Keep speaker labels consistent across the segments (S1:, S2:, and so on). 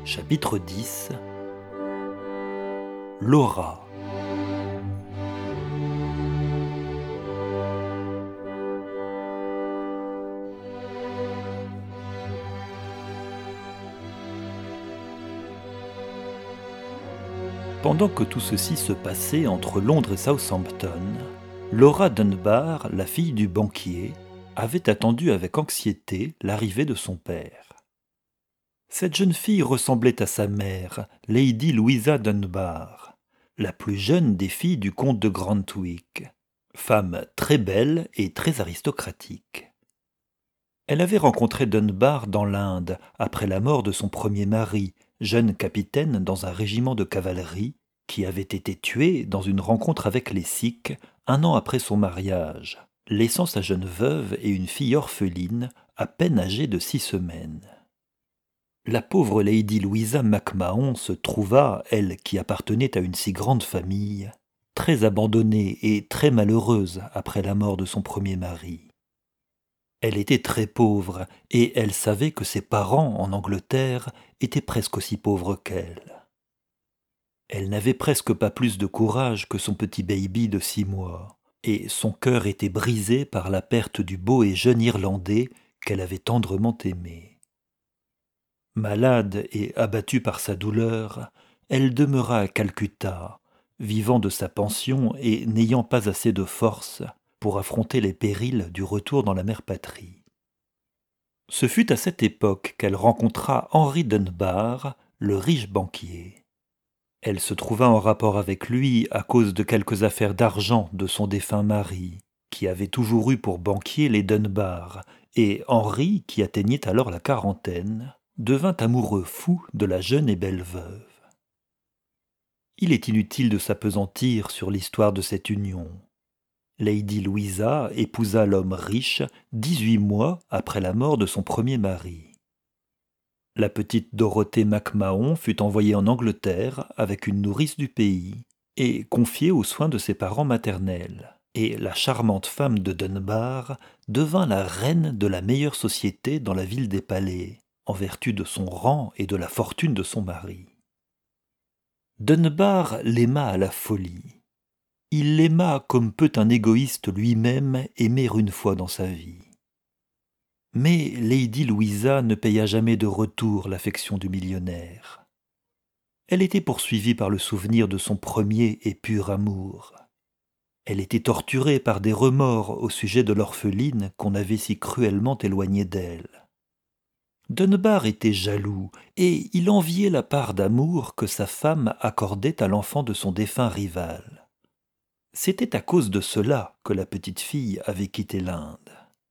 S1: Chapitre 10. Laura. Pendant que tout ceci se passait entre Londres et Southampton, Laura Dunbar, la fille du banquier, avait attendu avec anxiété l'arrivée de son père. Cette jeune fille ressemblait à sa mère, Lady Louisa Dunbar, la plus jeune des filles du comte de Grantwick, femme très belle et très aristocratique. Elle avait rencontré Dunbar dans l'Inde après la mort de son premier mari, jeune capitaine dans un régiment de cavalerie, qui avait été tué dans une rencontre avec les Sikhs un an après son mariage, laissant sa jeune veuve et une fille orpheline à peine âgée de 6 semaines. La pauvre Lady Louisa MacMahon se trouva, elle qui appartenait à une si grande famille, très abandonnée et très malheureuse après la mort de son premier mari. Elle était très pauvre et elle savait que ses parents en Angleterre étaient presque aussi pauvres qu'elle. Elle n'avait presque pas plus de courage que son petit baby de 6 mois, et son cœur était brisé par la perte du beau et jeune Irlandais qu'elle avait tendrement aimé. Malade et abattue par sa douleur, elle demeura à Calcutta, vivant de sa pension et n'ayant pas assez de force pour affronter les périls du retour dans la mère patrie. Ce fut à cette époque qu'elle rencontra Henry Dunbar, le riche banquier. Elle se trouva en rapport avec lui à cause de quelques affaires d'argent de son défunt mari, qui avait toujours eu pour banquier les Dunbar, et Henry, qui atteignait alors la quarantaine, devint amoureux fou de la jeune et belle veuve. Il est inutile de s'appesantir sur l'histoire de cette union. Lady Louisa épousa l'homme riche 18 mois après la mort de son premier mari. La petite Dorothée MacMahon fut envoyée en Angleterre avec une nourrice du pays et confiée aux soins de ses parents maternels. Et la charmante femme de Dunbar devint la reine de la meilleure société dans la ville des Palais, en vertu de son rang et de la fortune de son mari. Dunbar l'aima à la folie. Il l'aima comme peut un égoïste lui-même aimer une fois dans sa vie. Mais Lady Louisa ne paya jamais de retour l'affection du millionnaire. Elle était poursuivie par le souvenir de son premier et pur amour. Elle était torturée par des remords au sujet de l'orpheline qu'on avait si cruellement éloignée d'elle. Dunbar était jaloux, et il enviait la part d'amour que sa femme accordait à l'enfant de son défunt rival. C'était à cause de cela que la petite fille avait quitté l'Inde.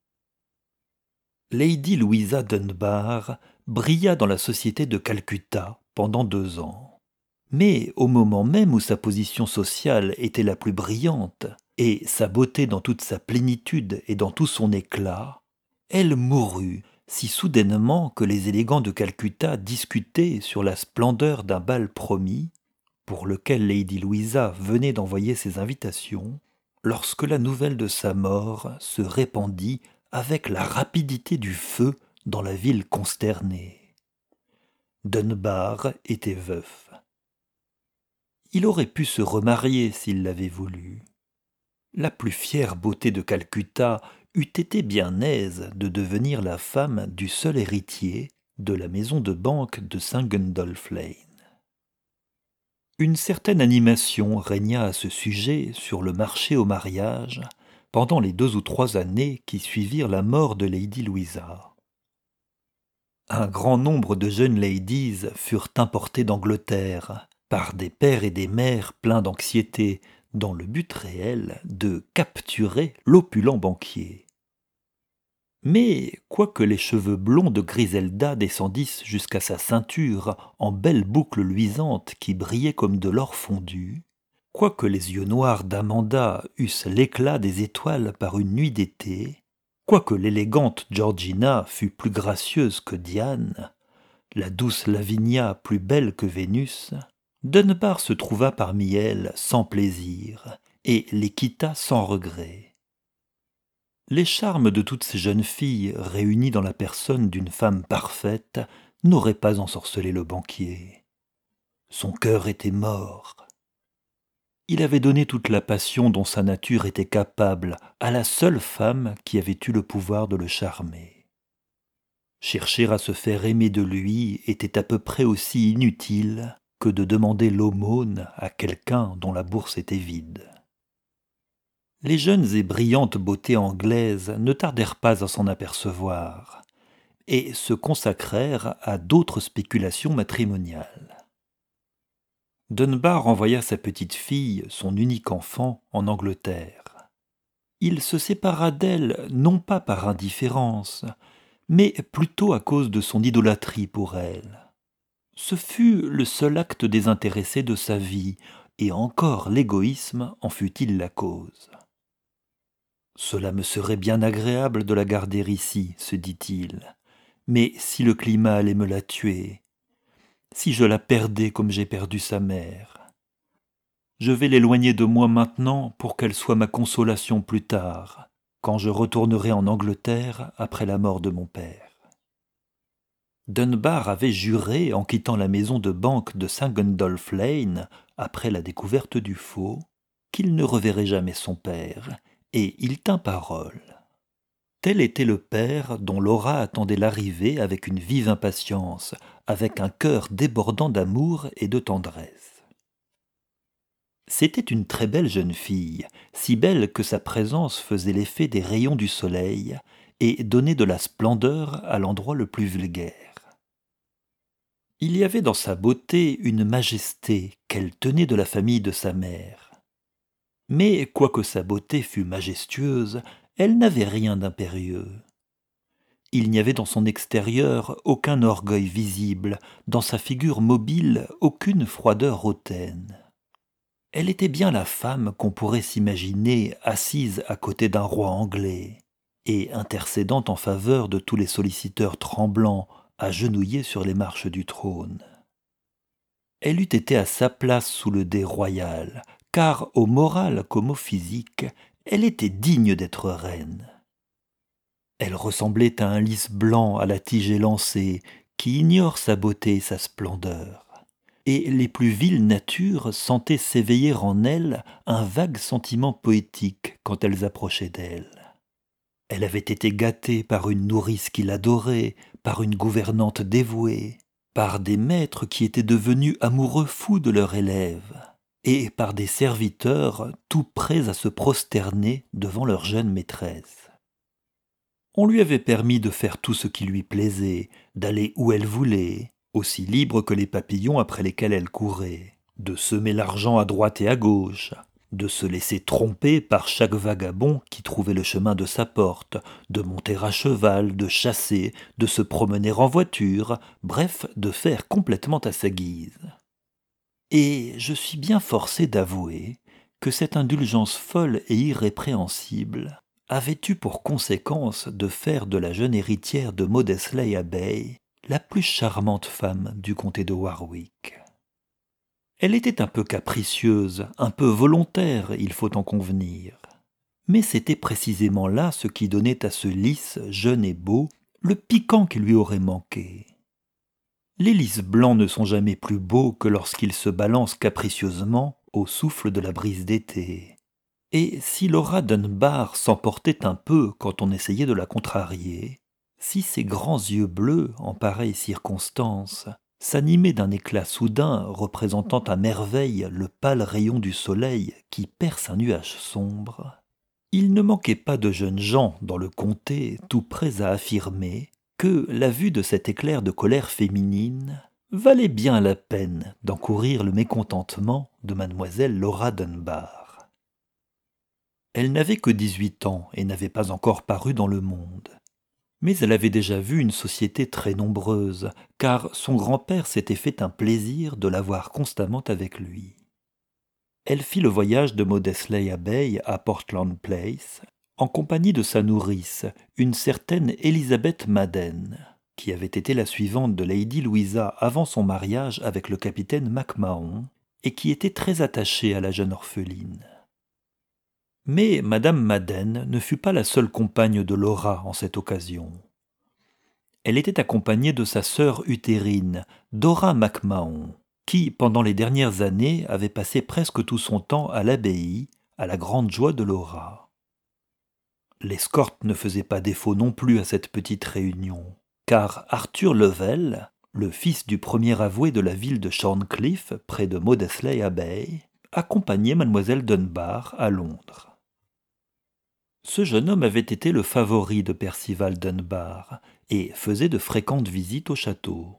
S1: Lady Louisa Dunbar brilla dans la société de Calcutta pendant 2 ans. Mais au moment même où sa position sociale était la plus brillante, et sa beauté dans toute sa plénitude et dans tout son éclat, elle mourut si soudainement que les élégants de Calcutta discutaient sur la splendeur d'un bal promis, pour lequel Lady Louisa venait d'envoyer ses invitations, lorsque la nouvelle de sa mort se répandit avec la rapidité du feu dans la ville consternée. Dunbar était veuf. Il aurait pu se remarier s'il l'avait voulu. La plus fière beauté de Calcutta eût été bien aise de devenir la femme du seul héritier de la maison de banque de St. Gundolph Lane. Une certaine animation régna à ce sujet sur le marché au mariage pendant les 2 ou 3 années qui suivirent la mort de Lady Louisa. Un grand nombre de jeunes ladies furent importées d'Angleterre par des pères et des mères pleins d'anxiété dans le but réel de capturer l'opulent banquier. Mais, quoique les cheveux blonds de Griselda descendissent jusqu'à sa ceinture en belles boucles luisantes qui brillaient comme de l'or fondu, quoique les yeux noirs d'Amanda eussent l'éclat des étoiles par une nuit d'été, quoique l'élégante Georgina fût plus gracieuse que Diane, la douce Lavinia plus belle que Vénus, Dunbar se trouva parmi elles sans plaisir et les quitta sans regret. Les charmes de toutes ces jeunes filles réunis dans la personne d'une femme parfaite n'aurait pas ensorcelé le banquier. Son cœur était mort. Il avait donné toute la passion dont sa nature était capable à la seule femme qui avait eu le pouvoir de le charmer. Chercher à se faire aimer de lui était à peu près aussi inutile que de demander l'aumône à quelqu'un dont la bourse était vide. Les jeunes et brillantes beautés anglaises ne tardèrent pas à s'en apercevoir et se consacrèrent à d'autres spéculations matrimoniales. Dunbar envoya sa petite fille, son unique enfant, en Angleterre. Il se sépara d'elle non pas par indifférence, mais plutôt à cause de son idolâtrie pour elle. Ce fut le seul acte désintéressé de sa vie, et encore l'égoïsme en fut-il la cause. Cela me serait bien agréable de la garder ici, se dit-il, mais si le climat allait me la tuer, si je la perdais comme j'ai perdu sa mère. Je vais l'éloigner de moi maintenant pour qu'elle soit ma consolation plus tard, quand je retournerai en Angleterre après la mort de mon père. Dunbar avait juré, en quittant la maison de banque de St. Gundolph Lane, après la découverte du faux, qu'il ne reverrait jamais son père, et il tint parole. Tel était le père dont Laura attendait l'arrivée avec une vive impatience, avec un cœur débordant d'amour et de tendresse. C'était une très belle jeune fille, si belle que sa présence faisait l'effet des rayons du soleil et donnait de la splendeur à l'endroit le plus vulgaire. Il y avait dans sa beauté une majesté qu'elle tenait de la famille de sa mère. Mais quoique sa beauté fût majestueuse, elle n'avait rien d'impérieux. Il n'y avait dans son extérieur aucun orgueil visible, dans sa figure mobile aucune froideur hautaine. Elle était bien la femme qu'on pourrait s'imaginer assise à côté d'un roi anglais, et intercédant en faveur de tous les solliciteurs tremblants agenouillés sur les marches du trône. Elle eût été à sa place sous le dais royal, car au moral comme au physique, elle était digne d'être reine. Elle ressemblait à un lys blanc à la tige élancée, qui ignore sa beauté et sa splendeur. Et les plus viles natures sentaient s'éveiller en elle un vague sentiment poétique quand elles approchaient d'elle. Elle avait été gâtée par une nourrice qui l'adorait, par une gouvernante dévouée, par des maîtres qui étaient devenus amoureux fous de leur élève, et par des serviteurs tout prêts à se prosterner devant leur jeune maîtresse. On lui avait permis de faire tout ce qui lui plaisait, d'aller où elle voulait, aussi libre que les papillons après lesquels elle courait, de semer l'argent à droite et à gauche, de se laisser tromper par chaque vagabond qui trouvait le chemin de sa porte, de monter à cheval, de chasser, de se promener en voiture, bref, de faire complètement à sa guise. Et je suis bien forcé d'avouer que cette indulgence folle et irrépréhensible avait eu pour conséquence de faire de la jeune héritière de Maudesley Abbey la plus charmante femme du comté de Warwick. Elle était un peu capricieuse, un peu volontaire, il faut en convenir. Mais c'était précisément là ce qui donnait à ce lys jeune et beau le piquant qui lui aurait manqué. Les lys blancs ne sont jamais plus beaux que lorsqu'ils se balancent capricieusement au souffle de la brise d'été. Et si Laura Dunbar s'emportait un peu quand on essayait de la contrarier, si ses grands yeux bleus, en pareille circonstance, s'animaient d'un éclat soudain représentant à merveille le pâle rayon du soleil qui perce un nuage sombre, il ne manquait pas de jeunes gens dans le comté tout prêts à affirmer que la vue de cet éclair de colère féminine valait bien la peine d'encourir le mécontentement de mademoiselle Laura Dunbar. Elle n'avait que 18 ans et n'avait pas encore paru dans le monde. Mais elle avait déjà vu une société très nombreuse, car son grand-père s'était fait un plaisir de l'avoir constamment avec lui. Elle fit le voyage de Maudesley Abbey à Portland Place, en compagnie de sa nourrice, une certaine Elizabeth Madden, qui avait été la suivante de Lady Louisa avant son mariage avec le capitaine MacMahon, et qui était très attachée à la jeune orpheline. Mais Madame Madden ne fut pas la seule compagne de Laura en cette occasion. Elle était accompagnée de sa sœur utérine, Dora MacMahon, qui, pendant les dernières années, avait passé presque tout son temps à l'abbaye, à la grande joie de Laura. L'escorte ne faisait pas défaut non plus à cette petite réunion, car Arthur Lovell, le fils du premier avoué de la ville de Shorncliffe, près de Maudesley Abbey, accompagnait mademoiselle Dunbar à Londres. Ce jeune homme avait été le favori de Percival Dunbar et faisait de fréquentes visites au château.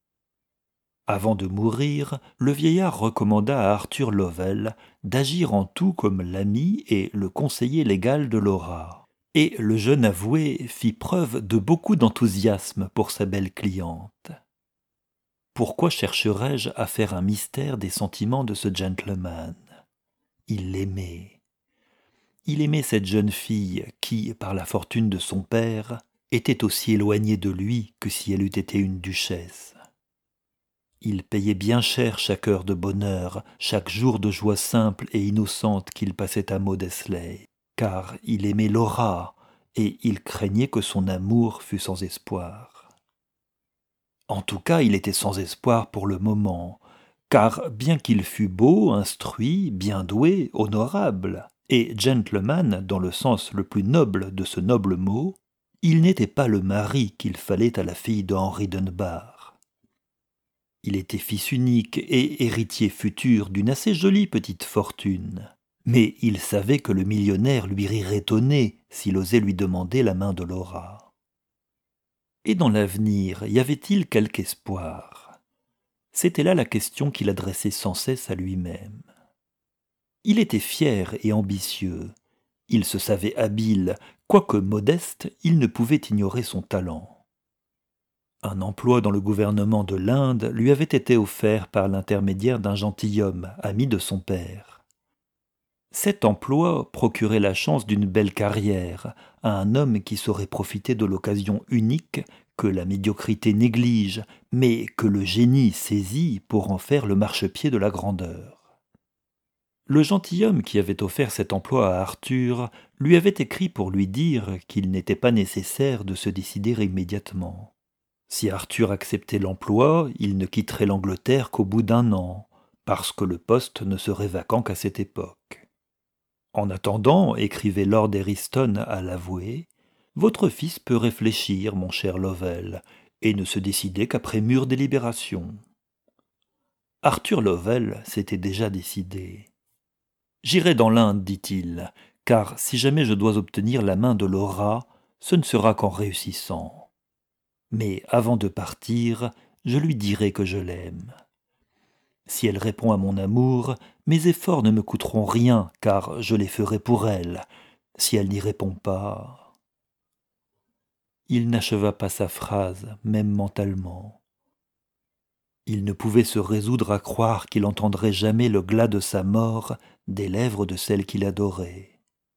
S1: Avant de mourir, le vieillard recommanda à Arthur Lovell d'agir en tout comme l'ami et le conseiller légal de Laura. Et le jeune avoué fit preuve de beaucoup d'enthousiasme pour sa belle cliente. Pourquoi chercherais-je à faire un mystère des sentiments de ce gentleman ? Il l'aimait. Il aimait cette jeune fille qui, par la fortune de son père, était aussi éloignée de lui que si elle eût été une duchesse. Il payait bien cher chaque heure de bonheur, chaque jour de joie simple et innocente qu'il passait à Maudesley, car il aimait Laura, et il craignait que son amour fût sans espoir. En tout cas, il était sans espoir pour le moment, car bien qu'il fût beau, instruit, bien doué, honorable, et gentleman dans le sens le plus noble de ce noble mot, il n'était pas le mari qu'il fallait à la fille de Henry Dunbar. Il était fils unique et héritier futur d'une assez jolie petite fortune, mais il savait que le millionnaire lui rirait au nez s'il osait lui demander la main de Laura. Et dans l'avenir, y avait-il quelque espoir ? C'était là la question qu'il adressait sans cesse à lui-même. Il était fier et ambitieux. Il se savait habile, quoique modeste, il ne pouvait ignorer son talent. Un emploi dans le gouvernement de l'Inde lui avait été offert par l'intermédiaire d'un gentilhomme, ami de son père. Cet emploi procurait la chance d'une belle carrière à un homme qui saurait profiter de l'occasion unique que la médiocrité néglige, mais que le génie saisit pour en faire le marchepied de la grandeur. Le gentilhomme qui avait offert cet emploi à Arthur lui avait écrit pour lui dire qu'il n'était pas nécessaire de se décider immédiatement. Si Arthur acceptait l'emploi, il ne quitterait l'Angleterre qu'au bout d'un an, parce que le poste ne serait vacant qu'à cette époque. En attendant, écrivait Lord Eriston à l'avoué, votre fils peut réfléchir, mon cher Lovell, et ne se décider qu'après mûre délibération. Arthur Lovell s'était déjà décidé. J'irai dans l'Inde, dit-il, car si jamais je dois obtenir la main de Laura, ce ne sera qu'en réussissant. Mais avant de partir, je lui dirai que je l'aime. Si elle répond à mon amour, mes efforts ne me coûteront rien, car je les ferai pour elle. Si elle n'y répond pas... Il n'acheva pas sa phrase, même mentalement. Il ne pouvait se résoudre à croire qu'il entendrait jamais le glas de sa mort des lèvres de celle qu'il adorait.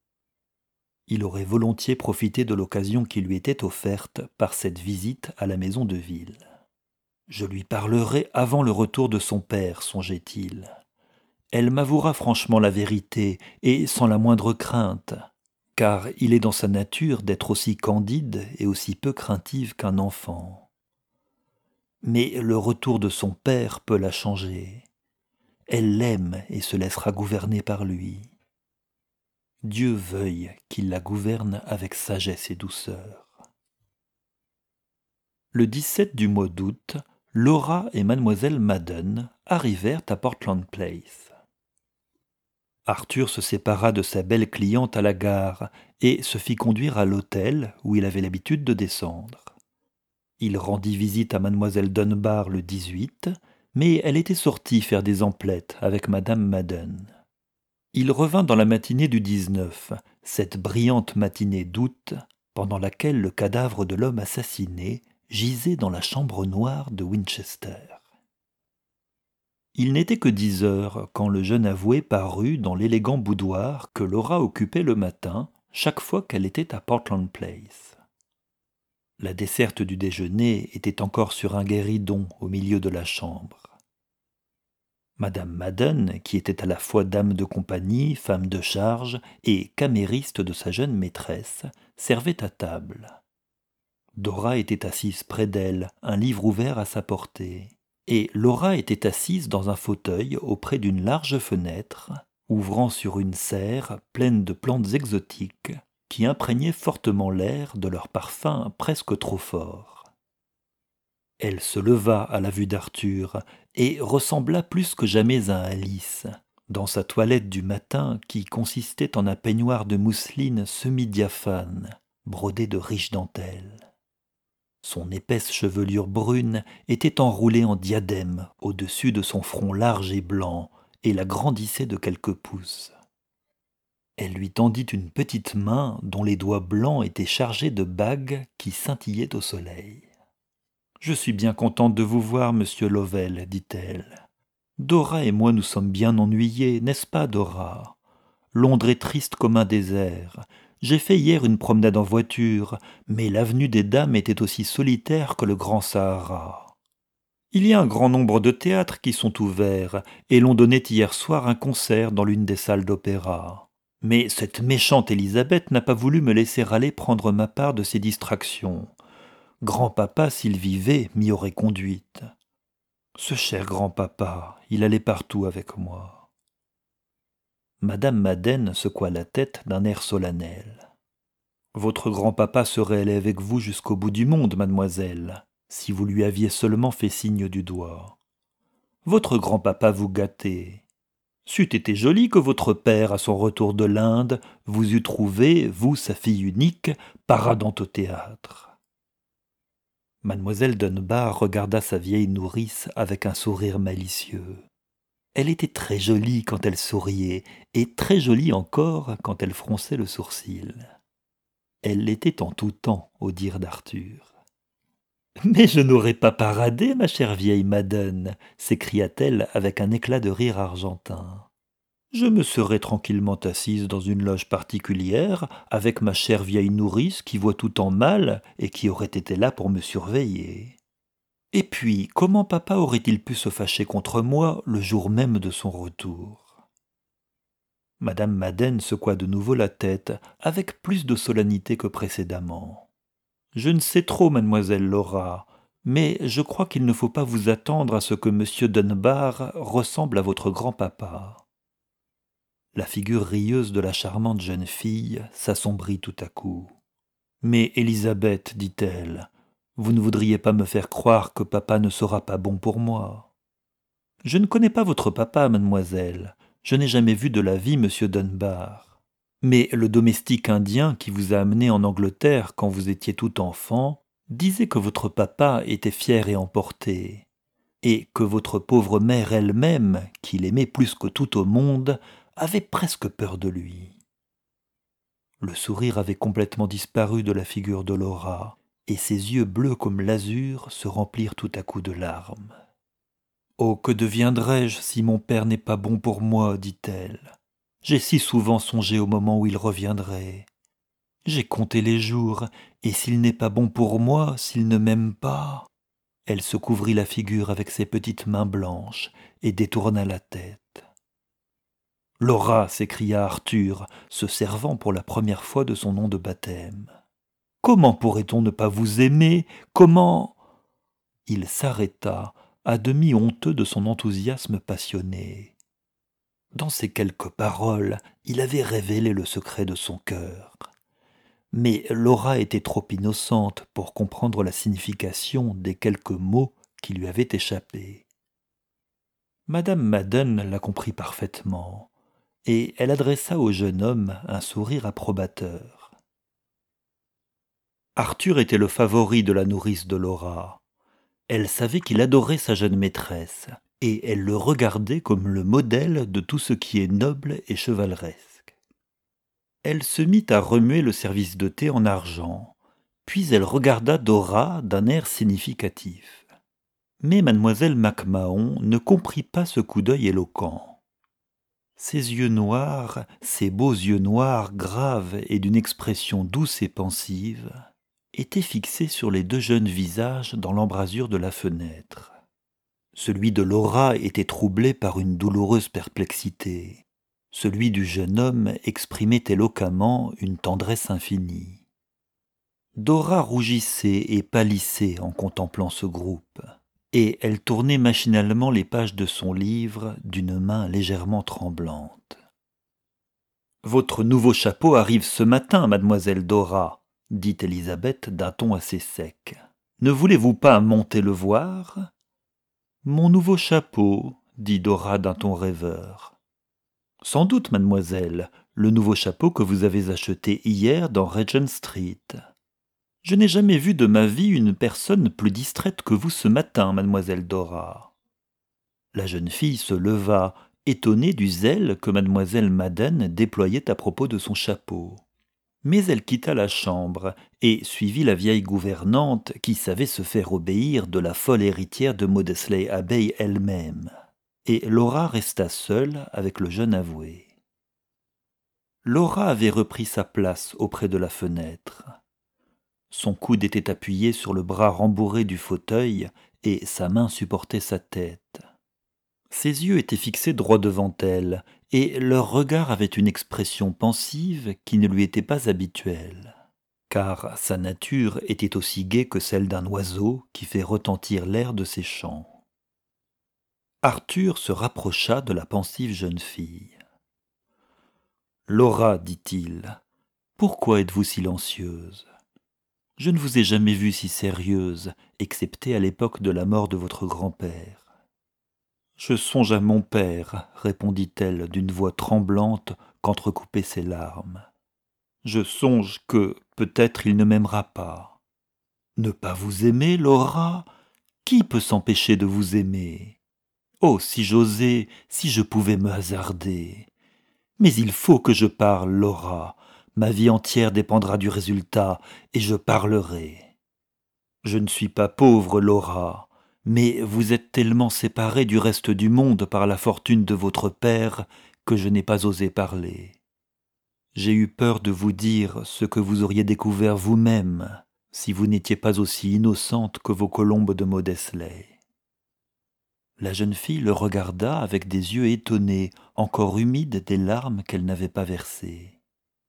S1: Il aurait volontiers profité de l'occasion qui lui était offerte par cette visite à la maison de ville. Je lui parlerai avant le retour de son père, songeait-il. Elle m'avouera franchement la vérité, et sans la moindre crainte, car il est dans sa nature d'être aussi candide et aussi peu craintive qu'un enfant. Mais le retour de son père peut la changer. Elle l'aime et se laissera gouverner par lui. Dieu veuille qu'il la gouverne avec sagesse et douceur. Le 17 du mois d'août, Laura et mademoiselle Madden arrivèrent à Portland Place. Arthur se sépara de sa belle cliente à la gare et se fit conduire à l'hôtel où il avait l'habitude de descendre. Il rendit visite à mademoiselle Dunbar le 18, mais elle était sortie faire des emplettes avec madame Madden. Il revint dans la matinée du 19, cette brillante matinée d'août, pendant laquelle le cadavre de l'homme assassiné gisait dans la chambre noire de Winchester. Il n'était que 10 heures quand le jeune avoué parut dans l'élégant boudoir que Laura occupait le matin, chaque fois qu'elle était à Portland Place. La desserte du déjeuner était encore sur un guéridon au milieu de la chambre. Madame Madden, qui était à la fois dame de compagnie, femme de charge et camériste de sa jeune maîtresse, servait à table. Dora était assise près d'elle, un livre ouvert à sa portée. Et Laura était assise dans un fauteuil auprès d'une large fenêtre, ouvrant sur une serre pleine de plantes exotiques qui imprégnaient fortement l'air de leur parfum presque trop fort. Elle se leva à la vue d'Arthur et ressembla plus que jamais à Alice, dans sa toilette du matin qui consistait en un peignoir de mousseline semi-diaphane, brodé de riches dentelles. Son épaisse chevelure brune était enroulée en diadème au-dessus de son front large et blanc et la grandissait de quelques pouces. Elle lui tendit une petite main dont les doigts blancs étaient chargés de bagues qui scintillaient au soleil. « Je suis bien contente de vous voir, monsieur Lovell, dit-elle. Dora et moi nous sommes bien ennuyés, n'est-ce pas, Dora? Londres est triste comme un désert. J'ai fait hier une promenade en voiture, mais l'avenue des Dames était aussi solitaire que le grand Sahara. Il y a un grand nombre de théâtres qui sont ouverts, et l'on donnait hier soir un concert dans l'une des salles d'opéra. Mais cette méchante Élisabeth n'a pas voulu me laisser aller prendre ma part de ses distractions. Grand-papa, s'il vivait, m'y aurait conduite. Ce cher grand-papa, il allait partout avec moi. » Madame Madden secoua la tête d'un air solennel. « Votre grand-papa serait allé avec vous jusqu'au bout du monde, mademoiselle, si vous lui aviez seulement fait signe du doigt. Votre grand-papa vous gâtait. C'eût été joli que votre père, à son retour de l'Inde, vous eût trouvé, vous, sa fille unique, paradant au théâtre. » Mademoiselle Dunbar regarda sa vieille nourrice avec un sourire malicieux. Elle était très jolie quand elle souriait, et très jolie encore quand elle fronçait le sourcil. Elle l'était en tout temps, au dire d'Arthur. « Mais je n'aurais pas paradé, ma chère vieille Madden, s'écria-t-elle avec un éclat de rire argentin. Je me serais tranquillement assise dans une loge particulière, avec ma chère vieille nourrice qui voit tout en mal et qui aurait été là pour me surveiller. Et puis, comment papa aurait-il pu se fâcher contre moi le jour même de son retour ?» Madame Madden secoua de nouveau la tête, avec plus de solennité que précédemment. « Je ne sais trop, mademoiselle Laura, mais je crois qu'il ne faut pas vous attendre à ce que monsieur Dunbar ressemble à votre grand-papa. » La figure rieuse de la charmante jeune fille s'assombrit tout à coup. « Mais Élisabeth, dit-elle, vous ne voudriez pas me faire croire que papa ne sera pas bon pour moi. Je ne connais pas votre papa, mademoiselle. Je n'ai jamais vu de la vie monsieur Dunbar. Mais le domestique indien qui vous a amené en Angleterre quand vous étiez tout enfant disait que votre papa était fier et emporté, et que votre pauvre mère elle-même, qui l'aimait plus que tout au monde, avait presque peur de lui. » Le sourire avait complètement disparu de la figure de Laura, et ses yeux bleus comme l'azur se remplirent tout à coup de larmes. « Oh, que deviendrai-je si mon père n'est pas bon pour moi, dit-elle. J'ai si souvent songé au moment où il reviendrait. J'ai compté les jours, et s'il n'est pas bon pour moi, s'il ne m'aime pas... » Elle se couvrit la figure avec ses petites mains blanches et détourna la tête. « Laura !» s'écria Arthur, se servant pour la première fois de son nom de baptême. « Comment pourrait-on ne pas vous aimer? Comment... » Il s'arrêta, à demi honteux de son enthousiasme passionné. Dans ces quelques paroles, il avait révélé le secret de son cœur. Mais Laura était trop innocente pour comprendre la signification des quelques mots qui lui avaient échappé. Madame Madden la comprit parfaitement, et elle adressa au jeune homme un sourire approbateur. Arthur était le favori de la nourrice de Laura. Elle savait qu'il adorait sa jeune maîtresse, et elle le regardait comme le modèle de tout ce qui est noble et chevaleresque. Elle se mit à remuer le service de thé en argent, puis elle regarda Dora d'un air significatif. Mais mademoiselle Mac-Mahon ne comprit pas ce coup d'œil éloquent. Ses yeux noirs, ses beaux yeux noirs graves et d'une expression douce et pensive, étaient fixés sur les deux jeunes visages dans l'embrasure de la fenêtre. Celui de Laura était troublé par une douloureuse perplexité. Celui du jeune homme exprimait éloquemment une tendresse infinie. Dora rougissait et pâlissait en contemplant ce groupe, et elle tournait machinalement les pages de son livre d'une main légèrement tremblante. « Votre nouveau chapeau arrive ce matin, mademoiselle Dora, » dit Élisabeth d'un ton assez sec. « Ne voulez-vous pas monter le voir ?»« Mon nouveau chapeau, » dit Dora d'un ton rêveur. « Sans doute, mademoiselle, le nouveau chapeau que vous avez acheté hier dans Regent Street. » « Je n'ai jamais vu de ma vie une personne plus distraite que vous ce matin, mademoiselle Dora. » La jeune fille se leva, étonnée du zèle que mademoiselle Madden déployait à propos de son chapeau. Mais elle quitta la chambre et suivit la vieille gouvernante qui savait se faire obéir de la folle héritière de Maudesley Abbey elle-même. Et Laura resta seule avec le jeune avoué. Laura avait repris sa place auprès de la fenêtre. Son coude était appuyé sur le bras rembourré du fauteuil et sa main supportait sa tête. Ses yeux étaient fixés droit devant elle, et leur regard avait une expression pensive qui ne lui était pas habituelle, car sa nature était aussi gaie que celle d'un oiseau qui fait retentir l'air de ses chants. Arthur se rapprocha de la pensive jeune fille. « Laura, dit-il, pourquoi êtes-vous silencieuse ? Je ne vous ai jamais vue si sérieuse, excepté à l'époque de la mort de votre grand-père. » « Je songe à mon père, » répondit-elle d'une voix tremblante qu'entrecoupaient ses larmes. « Je songe que, peut-être, il ne m'aimera pas. »« Ne pas vous aimer, Laura ? Qui peut s'empêcher de vous aimer ? Oh, si j'osais, si je pouvais me hasarder. Mais il faut que je parle, Laura. Ma vie entière dépendra du résultat, et je parlerai. Je ne suis pas pauvre, Laura. Mais vous êtes tellement séparée du reste du monde par la fortune de votre père que je n'ai pas osé parler. J'ai eu peur de vous dire ce que vous auriez découvert vous-même si vous n'étiez pas aussi innocente que vos colombes de Maudesley. » La jeune fille le regarda avec des yeux étonnés, encore humides des larmes qu'elle n'avait pas versées.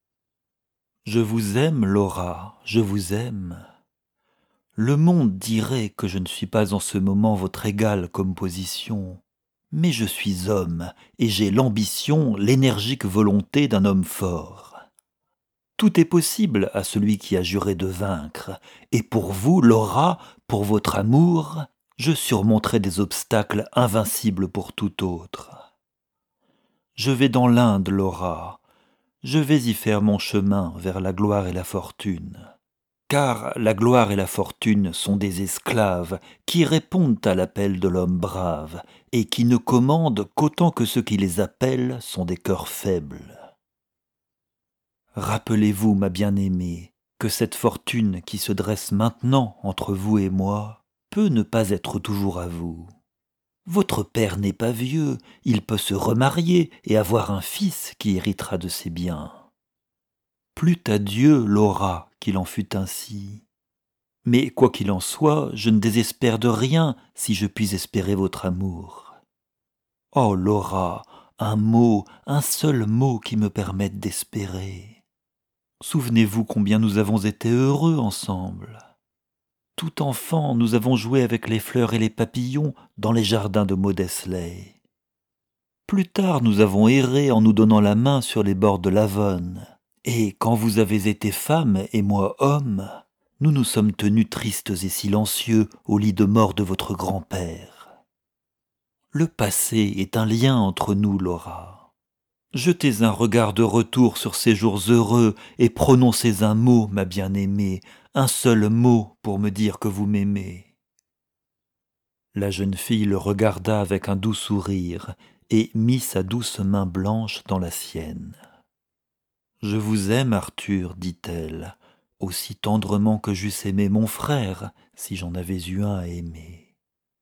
S1: « Je vous aime, Laura, je vous aime. Le monde dirait que je ne suis pas en ce moment votre égal comme position, mais je suis homme et j'ai l'ambition, l'énergique volonté d'un homme fort. Tout est possible à celui qui a juré de vaincre, et pour vous, Laura, pour votre amour, je surmonterai des obstacles invincibles pour tout autre. Je vais dans l'Inde, Laura, je vais y faire mon chemin vers la gloire et la fortune. Car la gloire et la fortune sont des esclaves qui répondent à l'appel de l'homme brave et qui ne commandent qu'autant que ceux qui les appellent sont des cœurs faibles. Rappelez-vous, ma bien-aimée, que cette fortune qui se dresse maintenant entre vous et moi peut ne pas être toujours à vous. Votre père n'est pas vieux, il peut se remarier et avoir un fils qui héritera de ses biens. Plût à Dieu, Laura, qu'il en fût ainsi. Mais quoi qu'il en soit, je ne désespère de rien si je puis espérer votre amour. Oh, Laura, un seul mot qui me permette d'espérer. Souvenez-vous combien nous avons été heureux ensemble. Tout enfant, nous avons joué avec les fleurs et les papillons dans les jardins de Maudesley. Plus tard, nous avons erré en nous donnant la main sur les bords de l'Avon. Et quand vous avez été femme et moi homme, nous nous sommes tenus tristes et silencieux au lit de mort de votre grand-père. Le passé est un lien entre nous, Laura. Jetez un regard de retour sur ces jours heureux et prononcez un mot, ma bien-aimée, un seul mot pour me dire que vous m'aimez. La jeune fille le regarda avec un doux sourire et mit sa douce main blanche dans la sienne. « Je vous aime, Arthur, dit-elle, aussi tendrement que j'eusse aimé mon frère, si j'en avais eu un à aimer. »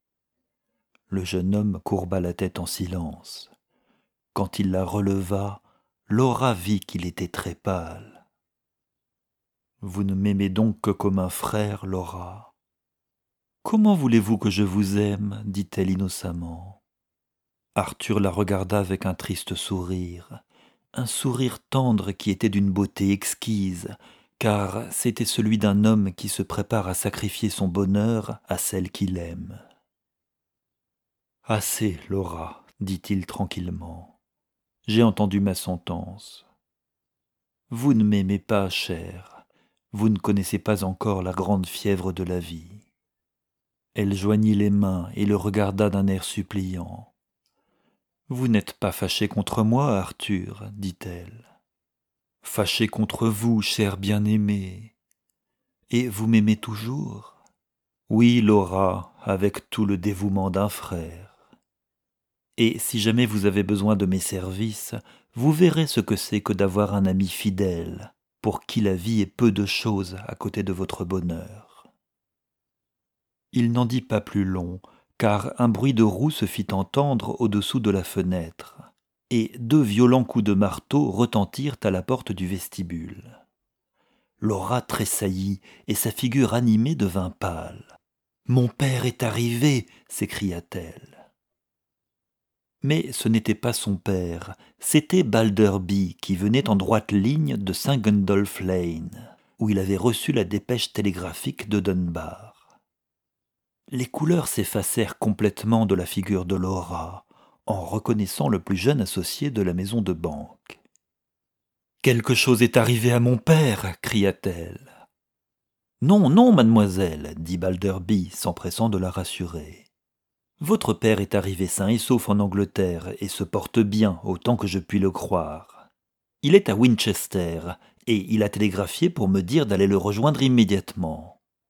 S1: Le jeune homme courba la tête en silence. Quand il la releva, Laura vit qu'il était très pâle. « Vous ne m'aimez donc que comme un frère, Laura. »« Comment voulez-vous que je vous aime ?» dit-elle innocemment. Arthur la regarda avec un triste sourire. Un sourire tendre qui était d'une beauté exquise, car c'était celui d'un homme qui se prépare à sacrifier son bonheur à celle qu'il aime. « Assez, Laura, dit-il tranquillement. J'ai entendu ma sentence. Vous ne m'aimez pas, chère. Vous ne connaissez pas encore la grande fièvre de la vie. » Elle joignit les mains et le regarda d'un air suppliant. « Vous n'êtes pas fâché contre moi, Arthur, dit-elle. Fâché contre vous, cher bien-aimé. Et vous m'aimez toujours ? Oui, Laura, avec tout le dévouement d'un frère. Et si jamais vous avez besoin de mes services, vous verrez ce que c'est que d'avoir un ami fidèle, pour qui la vie est peu de choses à côté de votre bonheur. » Il n'en dit pas plus long, car un bruit de roue se fit entendre au-dessous de la fenêtre, et 2 violents coups de marteau retentirent à la porte du vestibule. Laura tressaillit, et sa figure animée devint pâle. « Mon père est arrivé !» s'écria-t-elle. Mais ce n'était pas son père, c'était Balderby qui venait en droite ligne de St. Gundolph Lane, où il avait reçu la dépêche télégraphique de Dunbar. Les couleurs s'effacèrent complètement de la figure de Laura, en reconnaissant le plus jeune associé de la maison de banque. « Quelque chose est arrivé à mon père !» cria-t-elle. « Non, non, mademoiselle, » dit Balderby, s'empressant de la rassurer. « Votre père est arrivé sain et sauf en Angleterre et se porte bien, autant que je puis le croire. Il est à Winchester, et il a télégraphié pour me dire d'aller le rejoindre immédiatement. »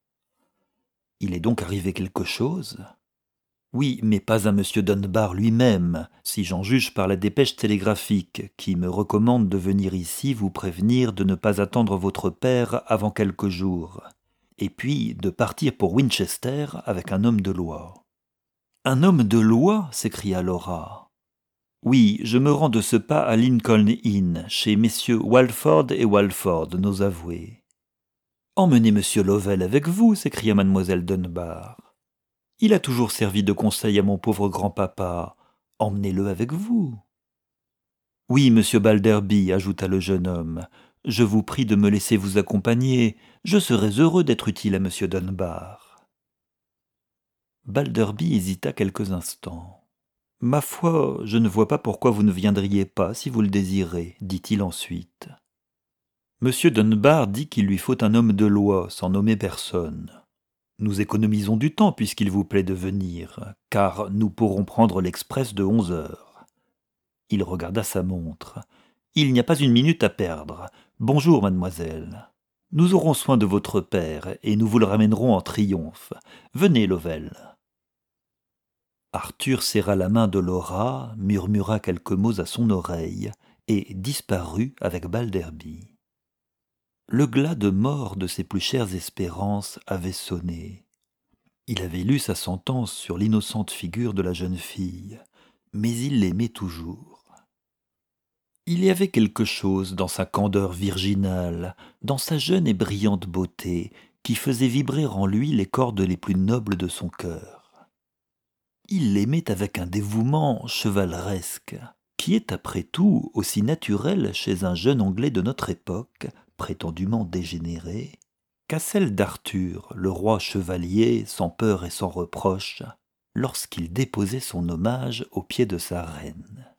S1: Il est donc arrivé quelque chose ? Oui, mais pas à monsieur Dunbar lui-même, si j'en juge par la dépêche télégraphique, qui me recommande de venir ici vous prévenir de ne pas attendre votre père avant quelques jours, et puis de partir pour Winchester avec un homme de loi. « Un homme de loi » s'écria Laura. « Oui, je me rends de ce pas à Lincoln Inn, chez messieurs Walford et Walford, nos avoués. »« Emmenez monsieur Lovell avec vous » s'écria mademoiselle Dunbar. « Il a toujours servi de conseil à mon pauvre grand-papa. Emmenez-le avec vous. »« Oui, monsieur Balderby, » ajouta le jeune homme, « je vous prie de me laisser vous accompagner. Je serais heureux d'être utile à monsieur Dunbar. » Balderby hésita quelques instants. « Ma foi, je ne vois pas pourquoi vous ne viendriez pas si vous le désirez, dit-il ensuite. Monsieur Dunbar dit qu'il lui faut un homme de loi, sans nommer personne. Nous économisons du temps puisqu'il vous plaît de venir, car nous pourrons prendre l'express de 11 heures. Il regarda sa montre. Il n'y a pas une minute à perdre. Bonjour, mademoiselle. Nous aurons soin de votre père et nous vous le ramènerons en triomphe. Venez, Lovell. Arthur serra la main de Laura, murmura quelques mots à son oreille et disparut avec Balderby. Le glas de mort de ses plus chères espérances avait sonné. Il avait lu sa sentence sur l'innocente figure de la jeune fille, mais il l'aimait toujours. Il y avait quelque chose dans sa candeur virginale, dans sa jeune et brillante beauté, qui faisait vibrer en lui les cordes les plus nobles de son cœur. Il l'aimait avec un dévouement chevaleresque, qui est après tout aussi naturel chez un jeune Anglais de notre époque, prétendument dégénéré, qu'à celle d'Arthur, le roi chevalier, sans peur et sans reproche, lorsqu'il déposait son hommage aux pieds de sa reine.